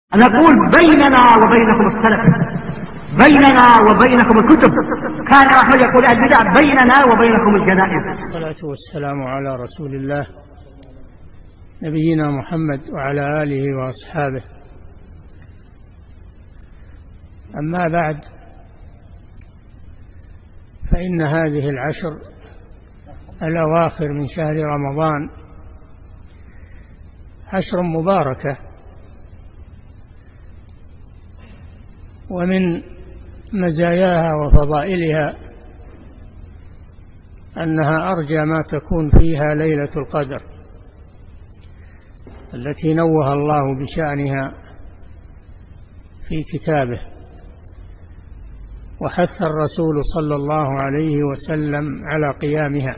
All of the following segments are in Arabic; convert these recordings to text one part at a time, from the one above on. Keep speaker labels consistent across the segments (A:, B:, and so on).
A: نقول بيننا وبينكم السلف، بيننا وبينكم الكتب. كان أحمد يقول البدع بيننا وبينكم الجنائز.
B: الصلاة والسلام على رسول الله نبينا محمد وعلى آله وأصحابه. أما بعد، فإن هذه العشر الأواخر من شهر رمضان عشر مباركة، ومن مزاياها وفضائلها أنها أرجى ما تكون فيها ليلة القدر التي نوه الله بشأنها في كتابه، وحث الرسول صلى الله عليه وسلم على قيامها،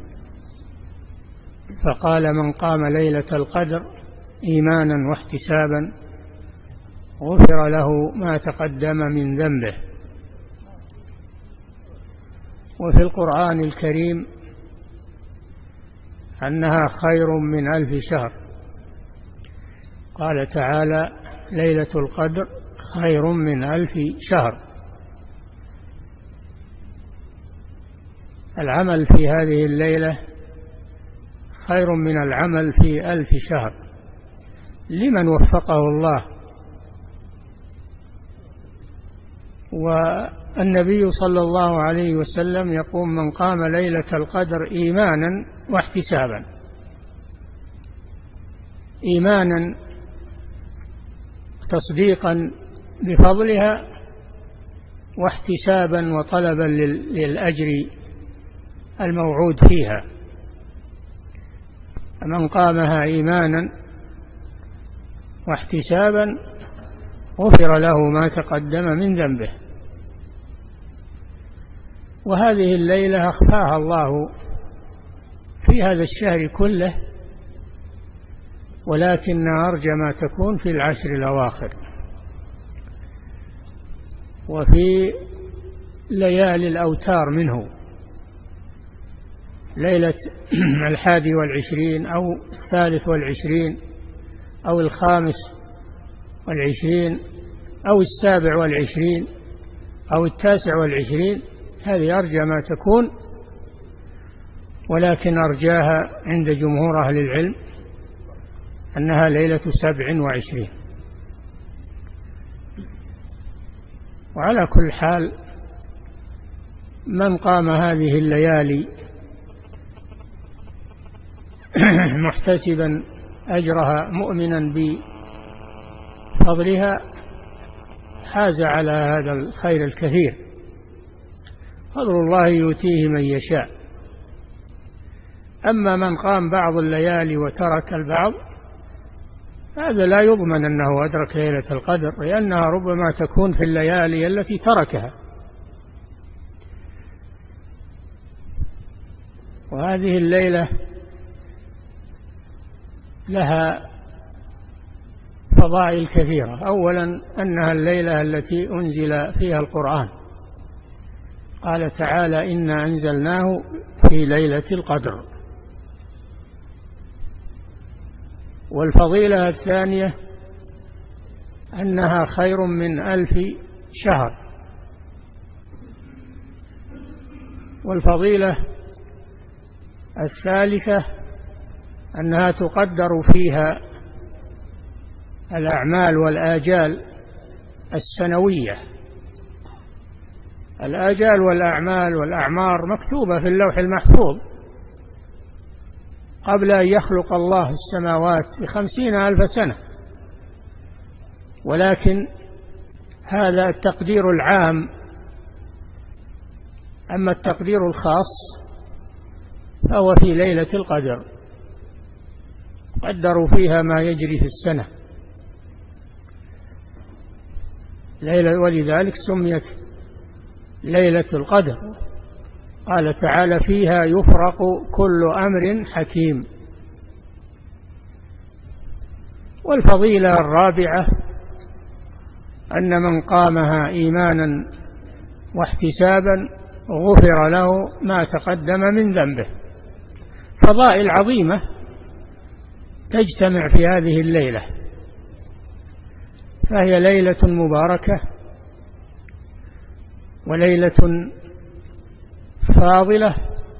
B: فقال: من قام ليلة القدر إيمانا واحتسابا غفر له ما تقدم من ذنبه. وفي القرآن الكريم أنها خير من 1000 شهر، قال تعالى: ليلة القدر خير من 1000 شهر. العمل في هذه الليلة خير من العمل في 1000 شهر لمن وفقه الله. والنبي صلى الله عليه وسلم يقول: من قام ليلة القدر إيمانا واحتسابا. إيمانا تصديقا بفضلها، واحتسابا وطلبا للأجر الموعود فيها. من قامها إيمانا واحتسابا غفر له ما تقدم من ذنبه. وهذه الليلة أخفاها الله في هذا الشهر كله، ولكن أرجى ما تكون في العشر الأواخر وفي ليالي الأوتار منه، ليلة 21 أو 23 أو 25 أو 27 أو 29. هذه أرجى ما تكون، ولكن أرجاها عند جمهور أهل العلم أنها ليلة 27. وعلى كل حال، من قام هذه الليالي محتسبا أجرها مؤمنا بفضلها حاز على هذا الخير الكثير. فضل الله يؤتيه من يشاء. أما من قام بعض الليالي وترك البعض، هذا لا يضمن أنه أدرك ليلة القدر، لأنها ربما تكون في الليالي التي تركها. وهذه الليلة لها فضائل كثيرة. أولا، أنها الليلة التي أنزل فيها القرآن، قال تعالى: إنا أنزلناه في ليلة القدر. والفضيلة الثانية أنها خير من 1000 شهر. والفضيلة الثالثة أنها تقدر فيها الأعمال والآجال السنوية. الآجال والأعمال والأعمار مكتوبة في اللوح المحفوظ قبل أن يخلق الله السماوات ب50,000 سنة، ولكن هذا التقدير العام. أما التقدير الخاص فهو في ليلة القدر، قدروا فيها ما يجري في السنة، ولذلك سميت ليلة القدر. قال تعالى: فيها يفرق كل أمر حكيم. والفضيلة الرابعة أن من قامها إيمانا واحتسابا غفر له ما تقدم من ذنبه. فضائل عظيمة تجتمع في هذه الليلة. فهي ليلة مباركة وليلة فاضلة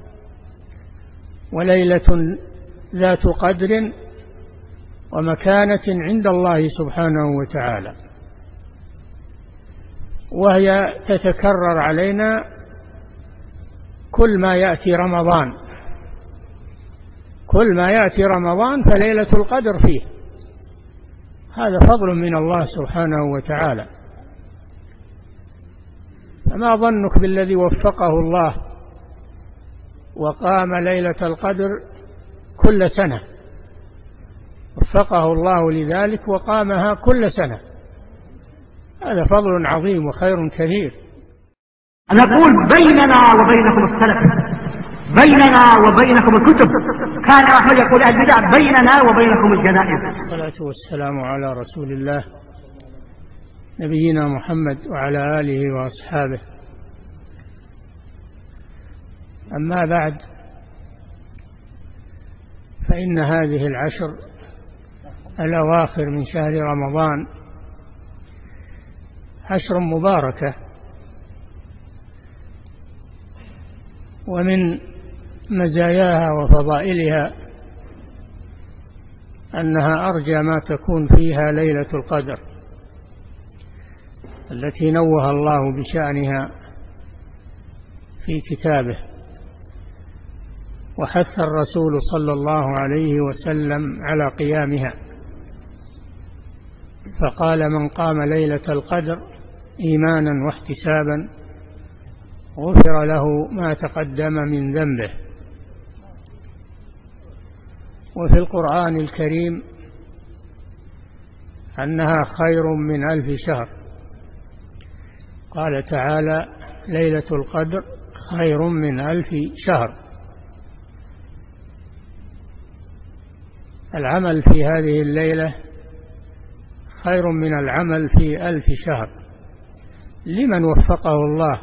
B: وليلة ذات قدر ومكانة عند الله سبحانه وتعالى، وهي تتكرر علينا كل ما يأتي رمضان، كل ما يأتي رمضان فليلة القدر فيه. هذا فضل من الله سبحانه وتعالى. فما ظنك بالذي وفقه الله وقام ليلة القدر كل سنة، وفقه الله لذلك وقامها كل سنة، هذا فضل عظيم وخير كثير.
A: نقول بيننا وبينكم السلف، بيننا وبينكم الكتب. كان أحمد يقول البدع بيننا وبينكم الجنائز.
B: الصلاة والسلام على رسول الله نبينا محمد وعلى آله وأصحابه. أما بعد، فإن هذه العشر الأواخر من شهر رمضان عشر مباركة، ومن مزاياها وفضائلها أنها أرجى ما تكون فيها ليلة القدر التي نوه الله بشأنها في كتابه، وحث الرسول صلى الله عليه وسلم على قيامها، فقال: من قام ليلة القدر إيمانا واحتسابا غفر له ما تقدم من ذنبه. وفي القرآن الكريم أنها خير من 1000 شهر، قال تعالى: ليلة القدر خير من 1000 شهر. العمل في هذه الليلة خير من العمل في 1000 شهر لمن وفقه الله.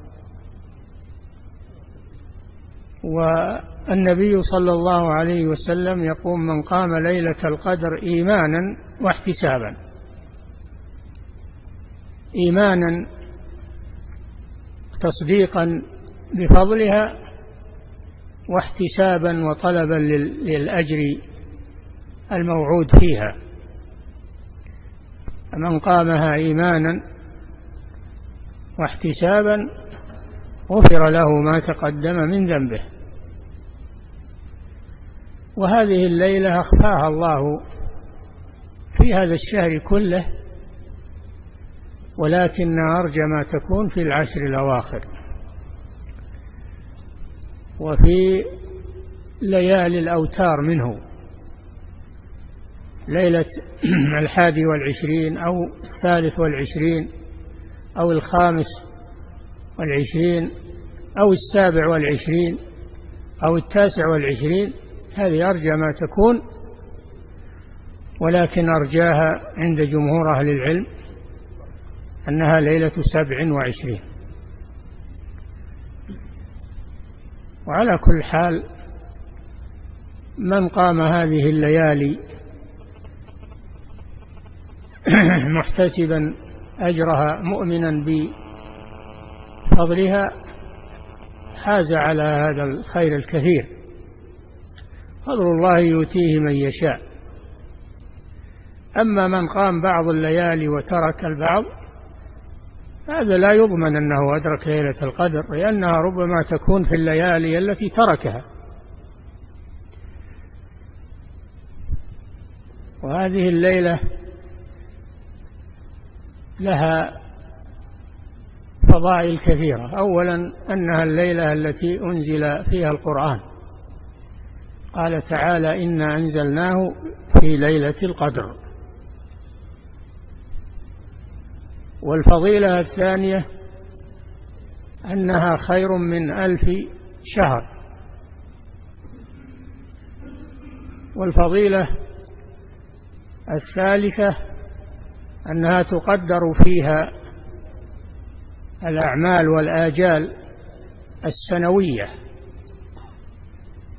B: والنبي صلى الله عليه وسلم يقول: من قام ليلة القدر إيمانا واحتسابا. إيمانا تصديقا بفضلها، واحتسابا وطلبا للأجر الموعود فيها. من قامها إيمانا واحتسابا غفر له ما تقدم من ذنبه. وهذه الليلة أخفاها الله في هذا الشهر كله، ولكن أرجى ما تكون في العشر الأواخر وفي ليالي الأوتار منه، ليلة 21 أو 23 أو 25 أو 27 أو 29، هذه أرجى ما تكون، ولكن أرجاها عند جمهور أهل العلم أنها ليلة 27. وعلى كل حال، من قام هذه الليالي محتسبا أجرها مؤمنا بفضلها حاز على هذا الخير الكثير. فضل الله يؤتيه من يشاء. أما من قام بعض الليالي وترك البعض، هذا لا يضمن أنه أدرك ليلة القدر، لأنها ربما تكون في الليالي التي تركها. وهذه الليلة لها فضائل كثيرة. أولا، أنها الليلة التي أنزل فيها القرآن، قال تعالى: إنا أنزلناه في ليلة القدر. والفضيلة الثانية أنها خير من 1000 شهر. والفضيلة الثالثة أنها تقدر فيها الأعمال والآجال السنوية.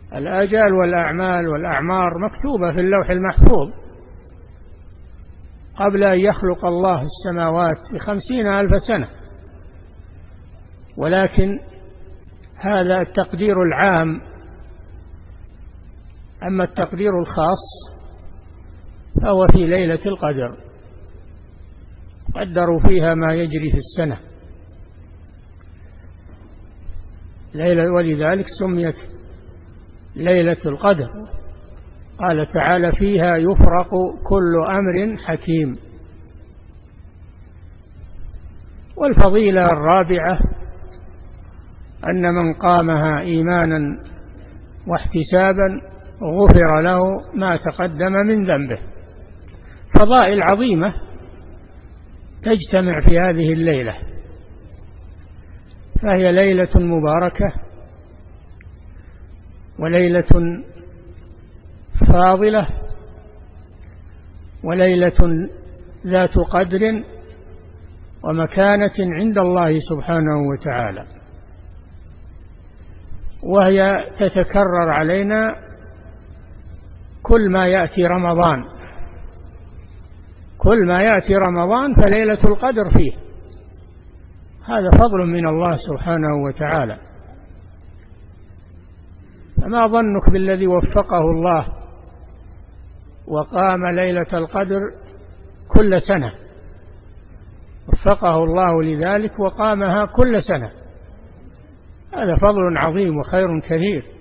B: الآجال والأعمال والأعمار مكتوبة في اللوح المحفوظ، قبل أن يخلق الله السماوات ب50,000 سنة، ولكن هذا التقدير العام. أما التقدير الخاص فهو في ليلة القدر، قدروا فيها ما يجري في السنة، ولذلك سميت ليلة القدر. قال تعالى: فيها يفرق كل أمر حكيم. والفضيلة الرابعة أن من قامها إيمانا واحتسابا غفر له ما تقدم من ذنبه. فضائل عظيمة تجتمع في هذه الليلة، فهي ليلة مباركة وليلة فاضلة وليلة ذات قدر ومكانة عند الله سبحانه وتعالى، وهي تتكرر علينا كل ما يأتي رمضان. كل ما يأتي رمضان فليلة القدر فيه. هذا فضل من الله سبحانه وتعالى. فما ظنك بالذي وفقه الله وقام ليلة القدر كل سنة؟ وفقه الله لذلك وقامها كل سنة. هذا فضل عظيم وخير كثير.